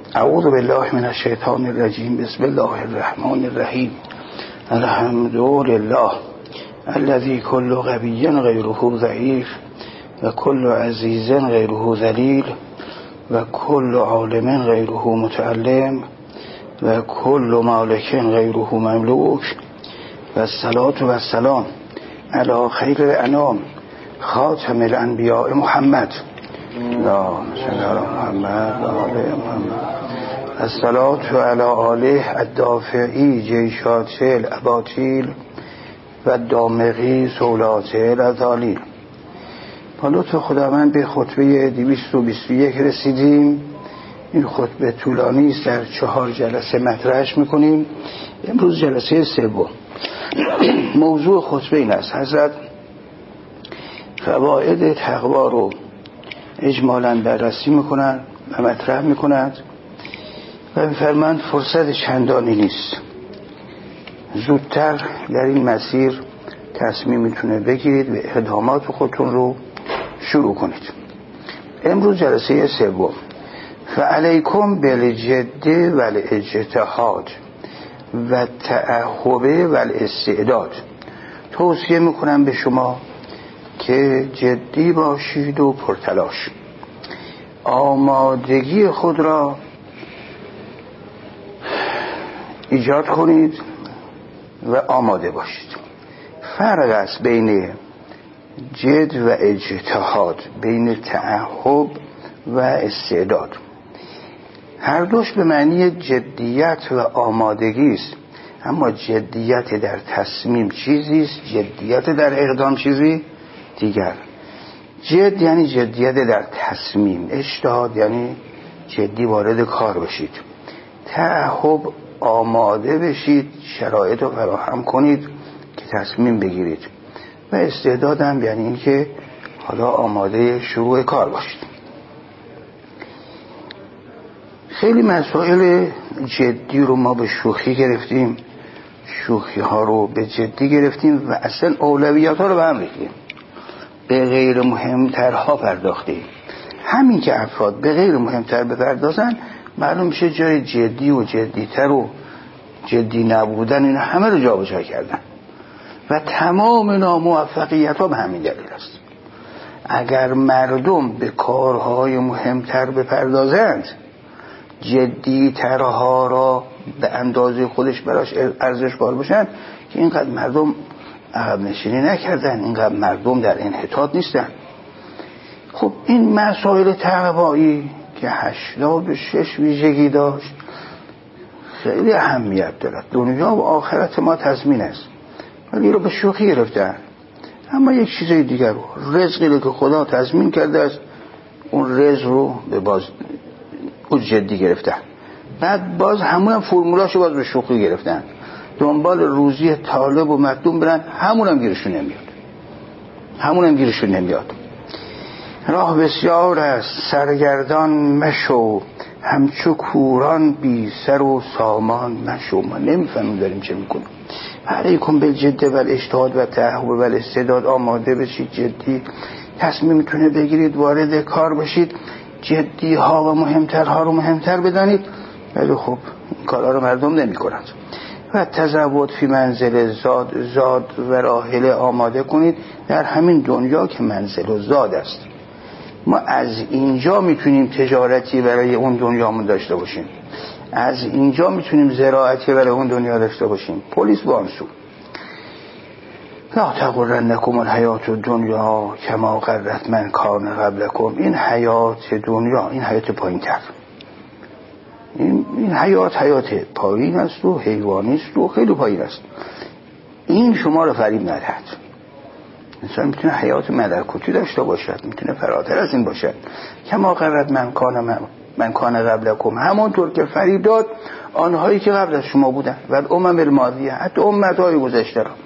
اعوذ بالله من الشیطان الرجیم. بسم الله الرحمن الرحیم. الحمد لله الذي كل قوي غيره ضعيف و كل عزيز غيره ذليل و كل عالم غيره متعلم و كل مالك غيره مملوك و الصلاة و السلام على خير الانام خاتم الانبیاء محمد اللهم صل علی محمد و آل محمد. الصلاة علی آله الدافعی جیشات الاباطیل و دامغی سولات الازالیل. با لطف خداوند به خطبه 221 رسیدیم. این خطبه طولانی است، در 4 جلسه مطرحش میکنیم. امروز جلسه سوم. موضوع خطبه این است: حضرت فواید تقوا رو اجمالاً بررسی میکنند و مطرح میکنند و میفرمایند فرصت چندانی نیست، زودتر در این مسیر تصمیم میتونه بگیرید و اقدامات خودتون رو شروع کنید. امروز جلسه سوم. فعلیکم بالجد والاجتهاد و تعهب والاستعداد. توصیه میکنم به شما که جدی باشید و پرتلاش، آمادگی خود را ایجاد کنید و آماده باشید. فرق است بین جد و اجتهاد، بین تعهب و استعداد. هر دوش به معنی جدیت و آمادگی است، اما جدیت در تصمیم چیزی است، جدیت در اقدام چیزی دیگر. جد یعنی جدیت در تصمیم، اجتهاد یعنی جدی وارد کار بشید. تعهب آماده بشید، شرایط رو فراهم کنید که تصمیم بگیرید. و استعداد هم یعنی این که حالا آماده شروع کار باشید. خیلی مسائل جدی رو ما به شوخی گرفتیم، شوخی ها رو به جدی گرفتیم و اصلا اولویات ها رو به هم ریختیم، به غیر مهمترها پرداختیم. همین که افراد به غیر مهمتر بپردازن، معلوم میشه جای جدی و جدیتر و جدی نبودن این همه رو جابجا کردن و تمام ناموفقیت ها به همین دلیل است. اگر مردم به کارهای مهمتر بپردازند، جدی ترها را به اندازه خودش براش ارزشمند باشن، که اینقدر مردم عقب نشینی نکردن، اینقدر مردم در انحطاط نیستن. خب این مسائل تقوایی که 86 ویژگی داشت خیلی اهمیت دارد. دنیا و آخرت ما تضمین است، ولی رو به شوخی گرفتن. اما یک چیزای دیگر رو، رزقی که خدا تضمین کرده است، اون رزق رو به باز اون جدی گرفتن. بعد باز همون هم فرمولاشو باز به شوخی گرفتن، دنبال روزی طالب و مطلوب برن، همون هم گیرشون نمیاد. راه بسیار است سرگردان مشو، همچو کوران بی سر و سامان مشو. ما نمیفهمیم داریم چه میکنیم. علیکم بالجد والاجتهاد و تعهب والاستعداد. آماده بشید، جدی تصمیم میتونه بگیرید، وارد کار بشید، جدی ها و مهمترها رو مهمتر بدانید. ولی خب این کارها رو مردم نمی کنند. و تزود فی منزل زاد و راحله آماده کنید در همین دنیا که منزل و زاد است. ما از اینجا میتونیم تجارتی برای اون دنیامون داشته باشیم، از اینجا میتونیم زراعتی برای اون دنیا داشته باشیم. پلیس بانسو. لا تغرنکم الحیات الدنیا کما غرت من کان قبلکم. این حیات دنیا، این حیات پایین تر، این حیات پایین است و حیوانی است و خیلی پایین است. این شما رو فریب ندهد. انسان میتونه حیات ملکوتی داشته باشد، میتونه فراتر از این باشد. کما غرت من کان قبلکم، همونطور که فریب داد آنهایی که قبل از شما بودن و الامم الماضیه، حتی امتهای گذشته را.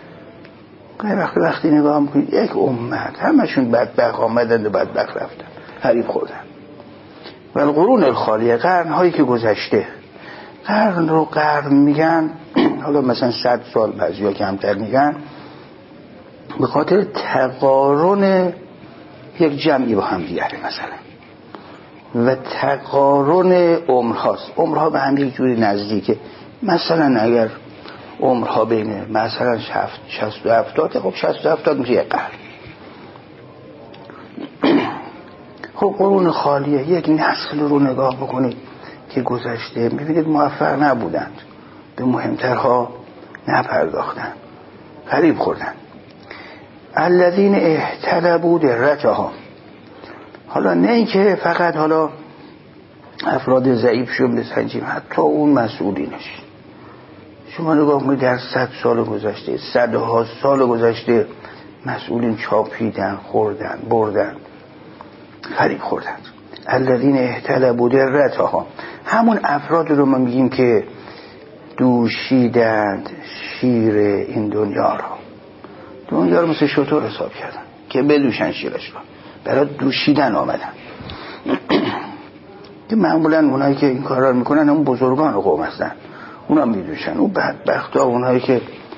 وقتی نگاه میکنید یک امت همشون بدبخت آمدند و بدبخت رفتن، حریف خوردن. و القرون الخالیه، قرنهایی که گذشته. قرن رو قرن میگن، حالا مثلا 100 سال، بعضیا کمتر میگن، به خاطر تقارن یک جمعی با هم دیگه. مثلا و تقارن عمرهاست. عمرها به هم یک جوری نزدیکه. مثلا اگر عمرها بین مثلا 60 و 70، خب 60 و 70 میشه یک قرن. خب قرون خالیه، یک نسل رو نگاه بکنید که گذشته، میبینید موفق نبودند، به مهمترها نپرداختند، فریب خوردند. الذین احتلبوا درتها. حالا نه اینکه فقط حالا افراد ضعیف شون بسنجیم، حتی اون مسئولینش. شما نگاه کنید در 100 سال گذشته، صدها سال گذشته، مسئولین چاپیدن، خوردن، بردن، فریب خوردن. الذین احتلبوا درتها، همون افراد رو ما میگیم که دوشیدند شیر این دنیا رو مثل شتر حساب کردن که بدوشن شیرش رو، برای دوشیدن آمدن. که معمولا اونایی که این کارا رو میکنن همون بزرگان قوم هستن، اونا میدوشن. اون بدبختا، اونایی که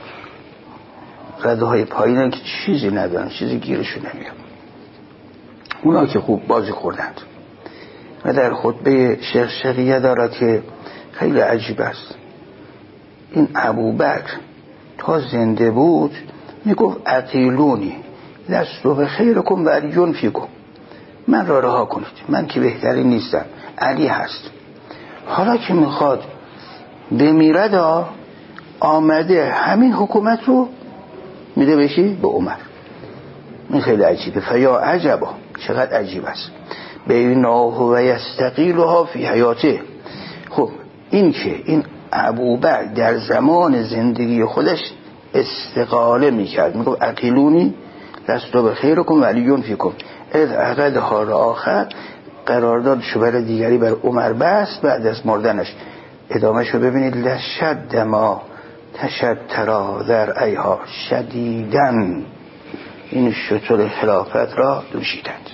رده های پایینن که چیزی ندارن، چیزی گیرشون نمیاد، اونا که خوب بازی خوردند. و در خطبه شرشقیه دارد که خیلی عجیب است. این ابوبکر تا زنده بود میگفت اطیلونی لست بخیرکم و علی فیکم، من را رها کنید، من که بهترین نیستم، علی هست. حالا که میخواد بمیرد آمده همین حکومت رو میده بشی به عمر. این خیلی عجیبه. فیا عجبا، چقدر عجیب است. بیناه و یستقیلها فی حیاته. خب این که این ابوبکر در زمان زندگی خودش استقاله میکرد، میگفت اقیلونی لست بخیرکم و علی فیکم، اذ عقدها آخر، قراردادشو برای دیگری بر عمر بست بعد از مردنش. ادامهشو ببینید. لشد ما تشترا در ایها، شدیدن این شتر خلافت را دوشیدند.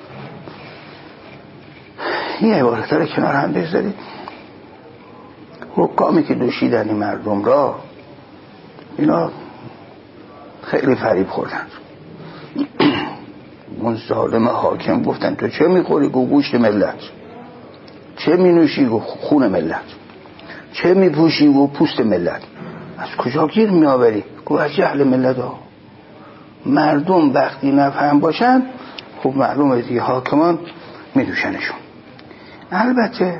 این عبارت را کنار هم بذارید. حکامی که دوشیدن این مردم را، اینا خیلی فریب خوردند. اون ظالم حاکم گفتن تو چه میخوری؟ گو گوشت ملت. چه مینوشی؟ گو خون ملت. چه میپوشی؟ گو پوست ملت. از کجا گیر میآوری؟ گو از جهل ملت ها. مردم وقتی نفهم باشن، خب معلومه دیگه حاکمان میدوشنشون. البته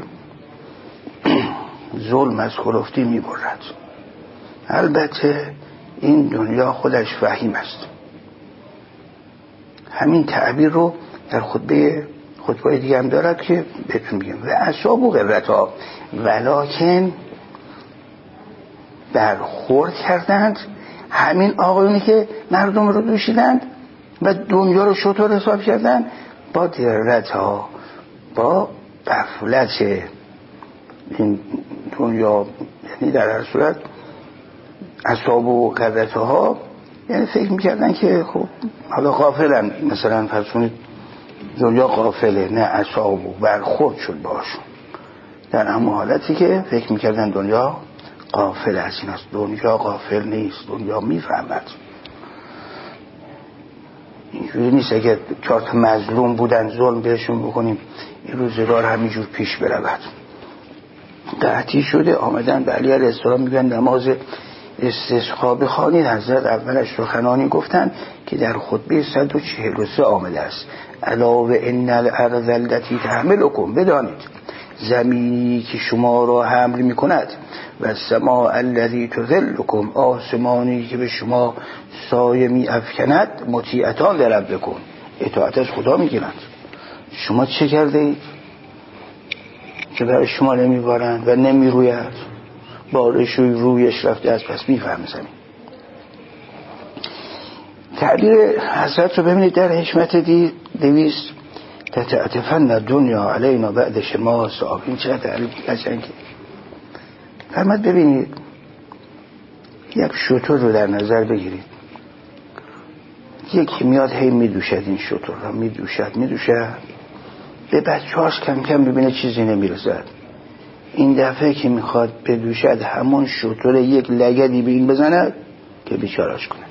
ظلم از خلفتی میبرد. البته این دنیا خودش فهیم است. همین تعبیر رو در خطبه دیگه هم دارد که بهتون میگم. و اصحاب و غرتها، ولکن برخورد کردند همین آقایونی که مردم رو دوشیدند و دنیا رو شطور حساب کردند با درتها، با غفلت این دنیا. یعنی در هر صورت اصحاب و غرتها، یعنی فکر میکردن که خب حالا غافلن، مثلا فرض کنید دنیا غافله، نه اصحاب و برخورد شد باشون در همون حالتی که فکر میکردن دنیا غافل است. این است، دنیا غافل نیست، دنیا میفهمد. اینجوری نیست اگر 4 تا مظلوم بودن ظلم بهشون بکنیم این روزگار همینجور پیش برود. قحطی شده، آمدن به علی علیه السلام میگن نماز استسقا بخوانید. حضرت اولش سخنانی گفتن که در خطبه 143 آمده است. علاوه ان الارض التي تحملکم، بدانید زمینی که شما را حمل میکند، و السماء الذی تظلکم، آسمانی که به شما سایه می افکند، مطیعتان لربکم، اطاعت از خدا میگیرند. شما چه کرده اید که برای شما نمیبارند و نمیروید؟ بارش رویش رفته از پس میفهمه زمین. تعبیر حضرت رو ببینید در حکمت 200. تتعطفن دنیا علینا بعد شما صاحب. این چه تعبیر قشنگه. فرمود ببینید یک شتر رو در نظر بگیرید، یکی میاد هی میدوشد، این شتر رو میدوشد به بچه‌هاش کم کم ببینه چیزی نمیرسد. این دفعه که میخواد بدوشد همون شتر یک لگدی به این بزند که بیچاره‌اش کنه.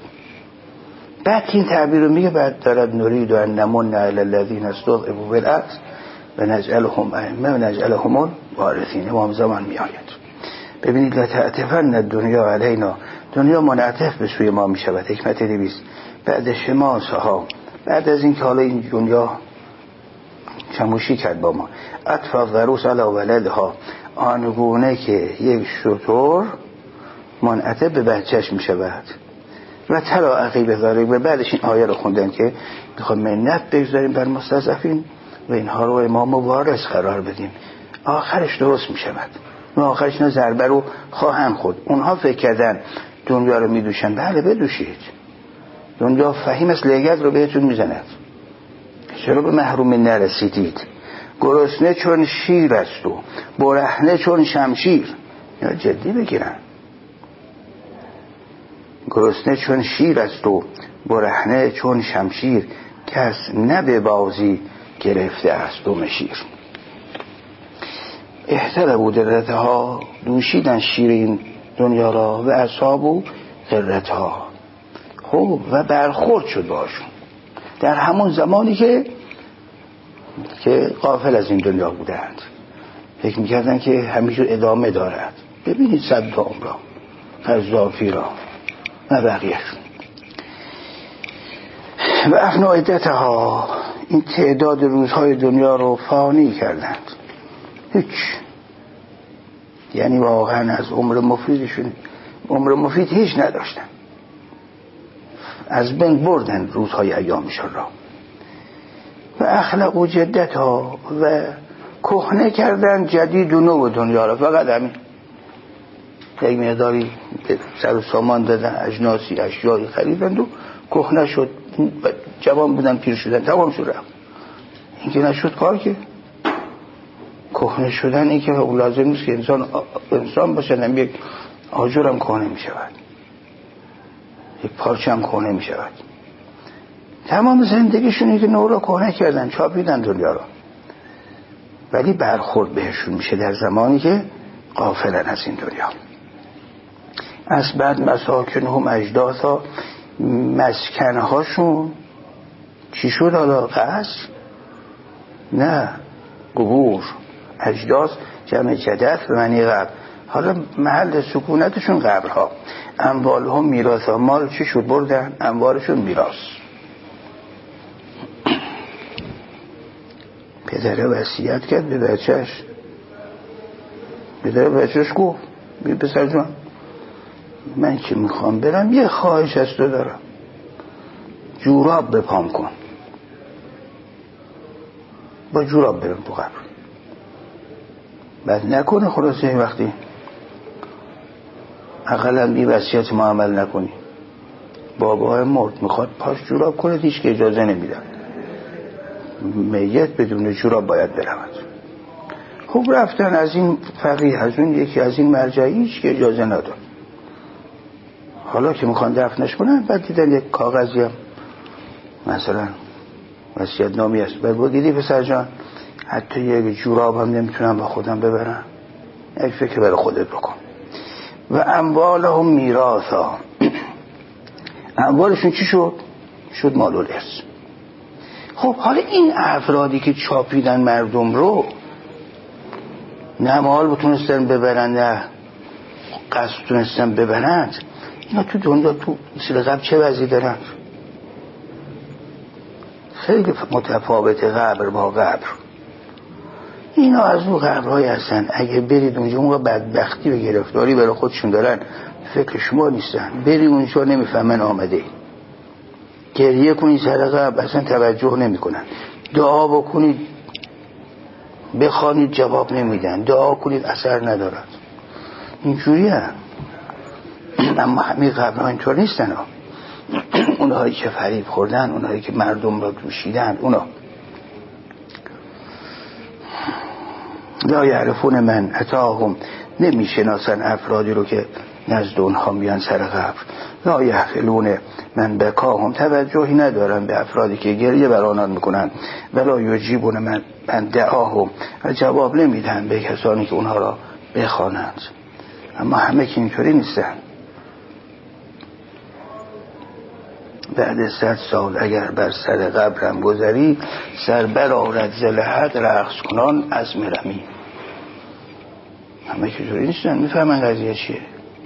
بعد این تعبیر رو میگه، بعد دارد نرید و نمن علی الذین استضعفوا فی الارض و نجعلهم ائمه و نجعلهم الوارثین. امام زمان می آید. ببینید لتعطفن دنیا علینا، دنیا منعطف به سوی ما می شود. حکمت 200. بعد شماسها، بعد از این که حالا این دنیا چموشی کرد با ما، عطف الضروس علی ولدها، آنگونه که یک شتر منعطف به بچهش می شود. و تلا عقیب ذالک، و بعدش این آیه رو خوندن که میخوام منت بگذاریم بر مستضعفین و اینها رو امام وارث قرار بدیم. آخرش درست می شود و آخرش اینا ضربه رو خواهند خود. اونها فکر کردن دنیا رو می دوشن، بله بدوشید، دنیا فهیم است لگد رو بهتون می زند. چرا به محرومی نرسیدید؟ گرسنه چون شیر است و برهنه چون شمشیر. یا جدی بگیرن، گرسنه چون شیر است و برهنه چون شمشیر، کس نه به بازی گرفته است دم شیر. احتربوا درتها، دوشیدن شیر این دنیا را، و اصحابو غرتها. خب و برخورد شد باشون در همون زمانی که غافل از این دنیا بودند، فکر میکردن که همیشه ادامه دارد. ببینید صدام را، قذافی را و بقیهشون. و افنا عدتها، این تعداد روزهای دنیا رو فانی کردند، هیچ، یعنی واقعا از عمر مفیدشون عمر مفید هیچ نداشتن، از بین بردن روزهای ایامشون را. و اخلقوا جدتها، و کهنه کردن جدید و نو دنیا را. فقط همین یک مقداری سر و سامان دادن، اجناسی اشیایی خریدند و کهنه شد، جوان بودن پیر شدن، تمام شد رفت. این که نشد کار که کهنه شدن، این که لازم نیست که انسان باشه، هم یک آجر هم کهنه می شود، یک پارچه هم کهنه می شود. تمام زندگیشون که نو را کهنه کردن، چاپیدن دنیا را، ولی برخورد بهشون میشه در زمانی که غافلن از این دنیا. از بعد مساکنهم اجداثا، مسکنهاشون چی شد حالا؟ قصر؟ نه، قبور. اجداث جمع جدث به معنی قبر. حالا محل سکونتشون قبرها. اموالهم میراثا، مال چی شد؟ بردن اموالشون میراث. پدره وصیت کرد به بچهش، پدره بچهش گفت پسر جان من که میخوام برم یه خواهش از تو دارم، جوراب بپام کن، با جوراب برم تو قبر. بعد نکنه خلاصه این وقتی اقلا بی وصیت ما عمل نکنی، بابا مرد میخواد پاش جوراب کنه، هیچ که اجازه نمیدن، میت بدون جوراب باید برود. خب رفتن از این فقیه، از اون یکی، از این مرجعی، هیچ که اجازه نداد. حالا که میخوان دفنش کنن، بعد دیدن یک کاغذی هم مثلا وصیت نامی است، بعد بگیدی پسر جان حتی یک جوراب هم نمیتونم با خودم ببرم، یک فکر برای خودت بکن. و اموالهم میراثا، اموالشون چی شد؟ شد مال الارث. خب حالا این افرادی که چاپیدن مردم رو، نه مال بتونستن ببرن نه قصد تونستن ببرند، اینا تو دنیا تو مثل قبل چه وضعی دارن؟ خیلی متفاوت قبر با قبر. اینا از اون قبرهای هستن، اگه برید اونجا اون بدبختی و گرفتاری برای خودشون دارن، فکر شما نیستن. بری اونجا نمیفهمن آمده، گریه کنید سر قبر اصلا توجه نمی کنن، دعا بکنید بخوانید جواب نمیدن، دعا کنید اثر ندارد. اینجوری هم. اما همه قبرها اینطور نیستن. اونهایی که فریب خوردن، اونهایی که مردم را دوشیدن، اونا لا یعرفون من اتاهم، نمیشناسن افرادی رو که نزد اونها میان سر قبر. لا یحفلون من بکاهم، توجهی ندارن به افرادی که گریه بر آنان میکنن. ولا یجیبون من دعاهم، و جواب نمیدن به کسانی که اونها را بخوانند. اما همه که اینطوری نیستن. بعد 100 سال اگر بر سر قبرم گذری، سر بر آرد ز لحد رقص کنان از مرمی. همه که جوری نیستن میفهمن قضیه چیه.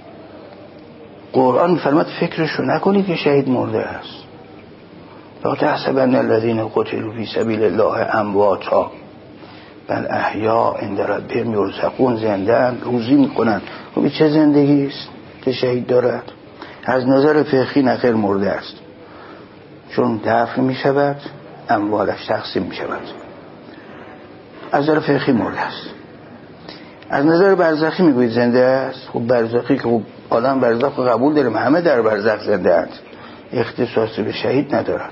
قرآن فرمود فکرشو نکنید که شهید مرده است. لا تحسبن الذین قتلوا فی سبیل الله امواتا بل احیاء عند ربهم یرزقون. زنده‌اند، روزی میکنن. خب چه زندگی است که شهید دارد؟ از نظر فقهی نخیر مرده است، چون دفن میشود اموالش تقسیم میشود. از نظر فقهی مرده است. از نظر برزخی میگوید زنده است. خب برزخی که خب آدم برزخ قبول داریم، همه در برزخ زنده اند، اختصاصی به شهید ندارد.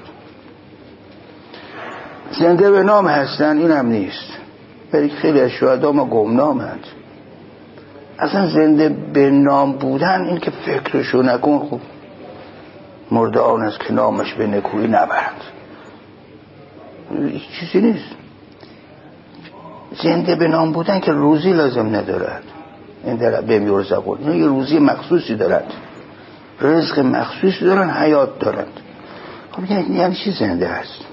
زنده به نام هستن این هم نیست، ولی خیلی از شهدا ما گمنامند. اصلا زنده به نام بودن این که فکرشو نکن، خب مرده آن است که نامش به نکویی نبرد، چیزی نیست. زنده به نام بودن که روزی لازم ندارد. این در بهم یرزقون، اینا یه روزی مخصوصی دارد، رزق مخصوصی دارن، حیات دارند. خب یعنی چی زنده است؟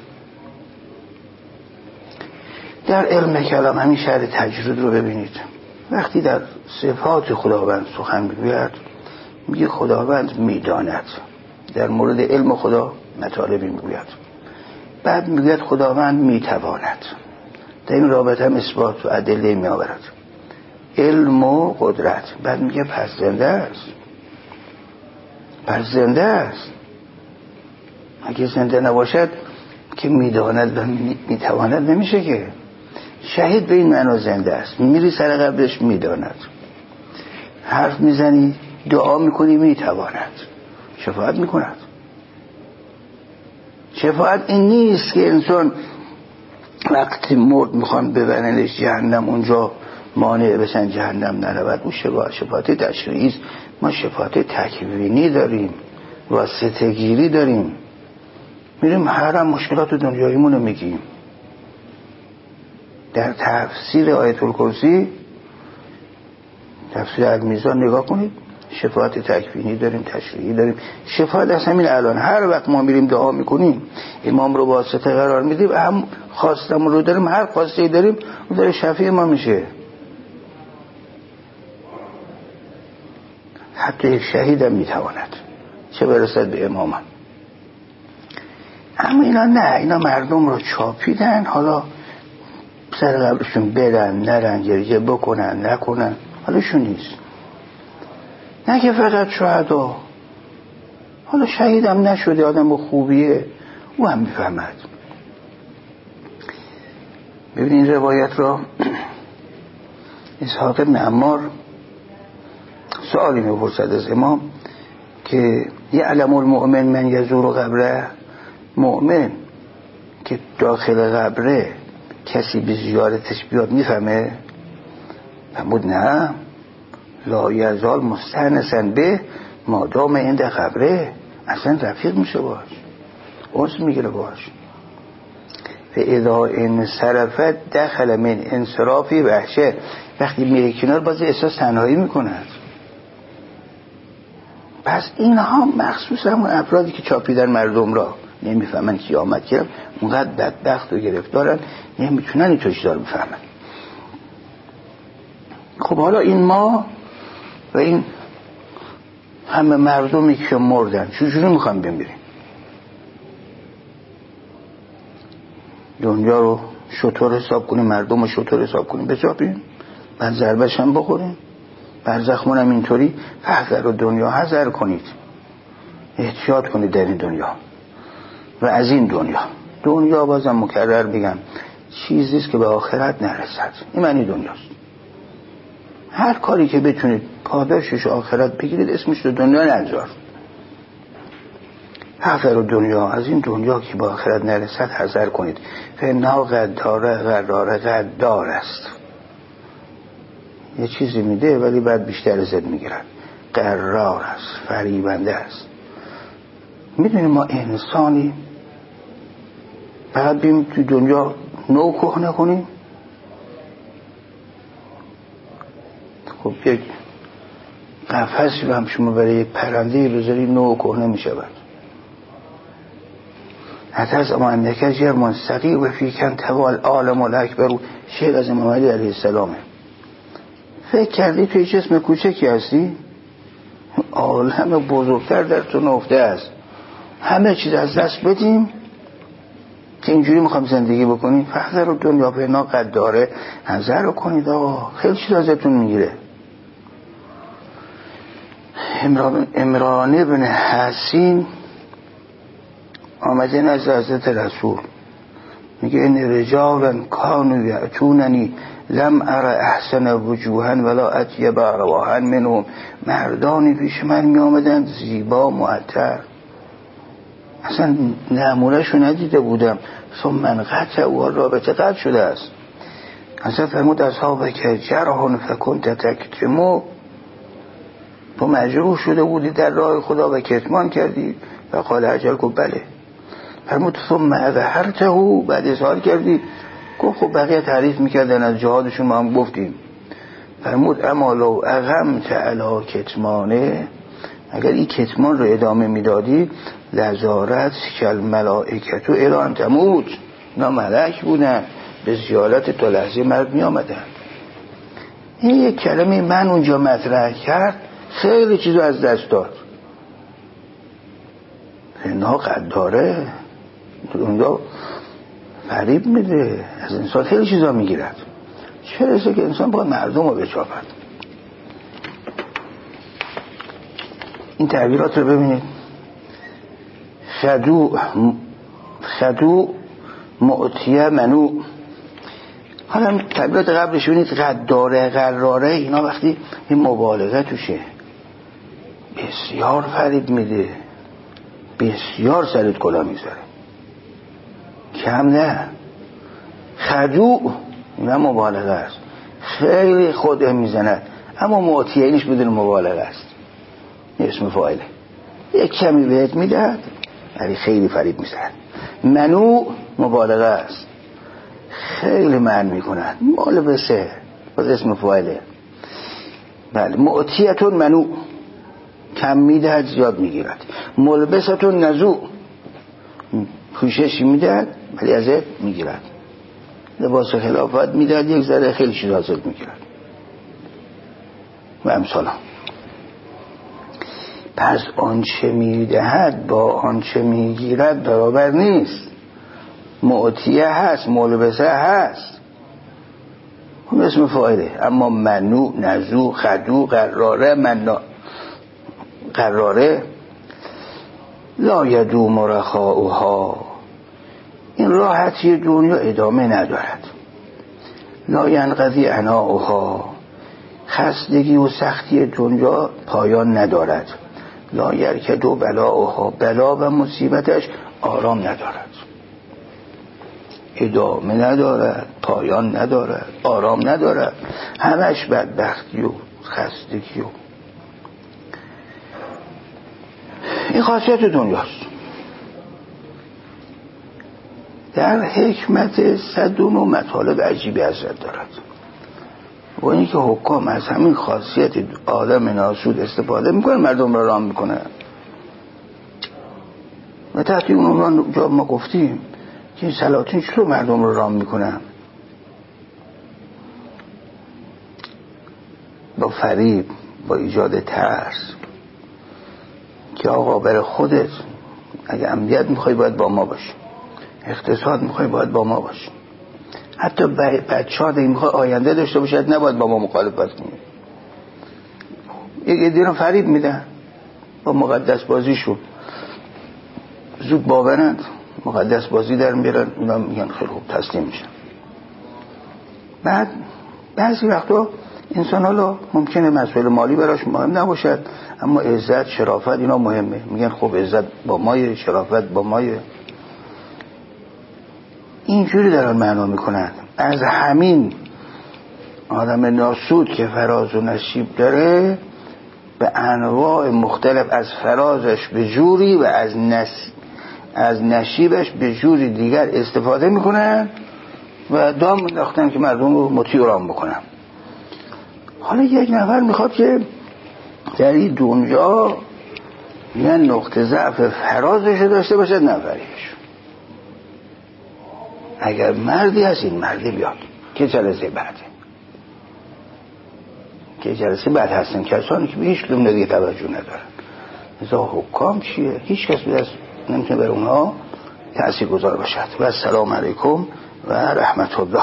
در علم کلام همین شرح تجرید رو ببینید. وقتی در صفات خداوند سخن میگوید، میگه خداوند میداند، در مورد علم خدا مطالبی میگوید. بعد میگوید خداوند میتواند، در این رابطه هم اثبات و ادله میآورد، علم و قدرت. بعد میگه پس زنده است. پس زنده است. اگه زنده نباشد که میداند و میتواند نمیشه که. شهید به این معنا زنده است. میری سر قبرش میداند، حرف میزنی، دعا میکنی، میتواند، شفاعت میکند. شفاعت این نیست که انسان وقتی مرد میخوان ببرنش جهنم، اونجا مانع بشن جهنم نرود. اون شفاعت تشریعی است. ما شفاعت تکوینی داریم، واسطه‌گیری داریم. میریم حرم مشکلات دنیاییمون رو میگیم. در تفسیر آیت الکرسی، تفسیر المیزان نگاه کنید، شفاعت تکوینی داریم، تشریعی داریم. شفاعت از همین الان هر وقت ما میریم دعا میکنیم، امام رو واسطه قرار میدیم، هم خواستمون رو داریم، هر خواسته داریم اون داره شفیع ما میشه. حتی یک شهید هم میتواند، چه برسد به امام. اما اینا نه، اینا مردم رو چاپیدن، حالا سر قبرشون برن نرن، گریه بکنن نکنن، حالشون نیست. نه که فقط شهدا، حالا شهیدم نشده آدم با خوبیه، او هم میفهمد. ببینین روایت را. اسحاق بن عمار سوالی میپرسد از امام که یعلم المؤمن من یزور قبره، مؤمن که داخل قبره کسی به زیارتش بیاد میفهمه؟ فرمود نه، لا یزال مستأنسا به مادام عند قبره، اصلا رفیق میشه باش، عضو میگیره باش. و اذا انصرفت دخل من انصرافی وحشه، وقتی میره کنار باز احساس تنهایی میکند. پس اینها مخصوص همون افرادی که چاپیدن مردم را نمیفهمن قیامت کرد، اونقدر بدبخت و گرفتارن نمیتونن این چیزا رو بفهمن. خب حالا این ما و این همه مردمی که مردن چجوری میخوام بمیریم؟ دنیا رو شطور حساب کنیم، مردم رو شطور حساب کنیم بچاپیم، بعد ضربش هم بخوریم؟ برزخمون هم اینطوری. حذر و دنیا حذر کنید، احتیاط کنید در این دنیا و از این دنیا بازم مکرر بگم چیزیست که به آخرت نرسد. این معنی دنیاست. هر کاری که بتونید پاداشش آخرت بگیرید اسمش رو دنیا نگذار. حذر و دنیا، از این دنیا که به آخرت نرسد حذر کنید. فإنها غدار است. یه چیزی میده ولی بعد بیشتر ازت میگیرن. قرار است، فریبنده است. میدونیم ما انسانی فقط بیم تو دنیا نو کهنه کنیم. خب یک قفصی رو هم شما برای یک پرنده بذاری نو کهنه میشود. حتی اما املکه جرمان سقیق و فیکن توال عالم الاکبرو. شعر از امام علی علیه السلامه. فکر کردی توی جسم کوچکی هستی؟ عالم بزرگتر در تو نفته است. همه چیز از دست بدیم که اینجوری میخوام زندگی بکنیم. فحذر رو دنیا پینا قد داره. حذر رو کنید آقا، خیلی چیز ازتون میگیره. عمران بن حسین آمده نزد حضرت رسول، میگه این رجالا کانوا یأتوننی لم ار احسن وجوها ولا اطیب رواحا منهم. مردانی پیش من می آمدند زیبا معطر، اصلا نمونهشو ندیده بودم. ثم انقطع و رابطه قطع شده است. حضرت فرمود اصحابه که جرحون فکنت تکتمو، تو مجروح شده بودی در راه خدا و کتمان کردی. و قال اجل، گفت بله. فرمود ثم اظهرته، بعد اظهار کردی. گفت خب بقیه تعریف میکردن از جهادشون، ما هم گفتیم. فرمود اما لو اغمت علی کتمانه، اگر این کتمان رو ادامه میدادی لزارت کل ملائکتو الی ان تموت، اینا ملک بودن به زیارت تا لحظه مرگ می آمدن. این یک کلمه من اونجا مطرح کرد خیلی چیزو از دست داد. اینا قداره، اونجا فریب میده، از انسان خیلی چیزا میگیرد. چه رسه که انسان باید مردم رو بچاپد. این تعبیرات رو ببینید. خدو معتیه منو. حالا تعبیرات قبلش ببینید. قداره، قراره، اینا وقتی این مبالغه توشه بسیار فریب میده، بسیار سرت کلا میذاره، کم نه. خدوع اینا مبالغه است، خیلی خوده میزند، اما معتیه اینش بدون مبالغه است، اسم فاعله. یک کمی بهت میدهد ولی خیلی فریب میزند. منو مبالغه است، خیلی من میکنند. ملبسه باز اسم فاعله. بله. معتیتون منو، کم میدهد زیاد میگیرد. ملبستون نزو، پوششی میدهد ولی ازت میگیرد. لباس خلافت میدهد یک ذره خیلی چیز حاصل میگیرد و امثالا. پس آنچه میدهد با آنچه میگیرد برابر نیست. معتیه هست، ملبسه هست، اون اسم فاعله. اما منو، نزو، خدو، قراره، منا. قراره لا یدوم رخاؤها، این راحتی دنیا ادامه ندارد. لا ینقضی عناؤها، خستگی و سختی دنیا پایان ندارد. لا یرکد بلاؤها، بلا و مصیبتش آرام ندارد، ادامه ندارد، پایان ندارد، آرام ندارد، همش بدبختی و خستگی و این خاصیت دنیاست. در حکمت 109 مطالب عجیبی حضرت دارد و اینی که حکام از همین خاصیت آدم ناسود استفاده میکنه، مردم را رام میکنه. و تحت اون عنوان جا ما گفتیم که این سلاطین چطور مردم را رام میکنن؟ با فریب، با ایجاد ترس که آقا برای خودت اگه امنیت میخوای باید با ما باشی، اقتصاد میخوای باید با ما باشی، حتی بچه ها میخوای آینده داشته باشد نباید با ما مخالفت کنی. یک دیرم فریب میدن با مقدس بازیشون، زود باورند، مقدس بازی در میرن، اونا میگن خیلی خوب تسلیم میشن. بعد بعضی وقتا انسان حالا ممکنه مسئله مالی براش مهم نباشد، اما عزت، شرافت اینا مهمه. میگن خب عزت با مایه، شرافت با مایه. اینجوری دارن معنا میکنن. از همین آدم ناسود که فراز و نشیب داره به انواع مختلف، از فرازش به جوری و از نشیبش به جوری دیگر استفاده میکنن و دام انداختن که مردم رو مطیع و رام بکنن. حالا یک نفر میخواد که در این دنیا یه نقطه ضعف فرازش داشته باشه، نفریش اگر مردی هست این مردی بیاد که جلسه بعده، که جلسه بعد هستن کسانی که به هیچ کدوم دیگه توجه ندارن. ازا حکام چیه؟ هیچ کس بیاد نمیتونه بر اونها تأثیر گذار باشد. و السلام علیکم و رحمت الله.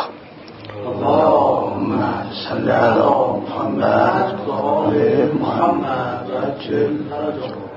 اللهم صل علی محمد و آل محمد.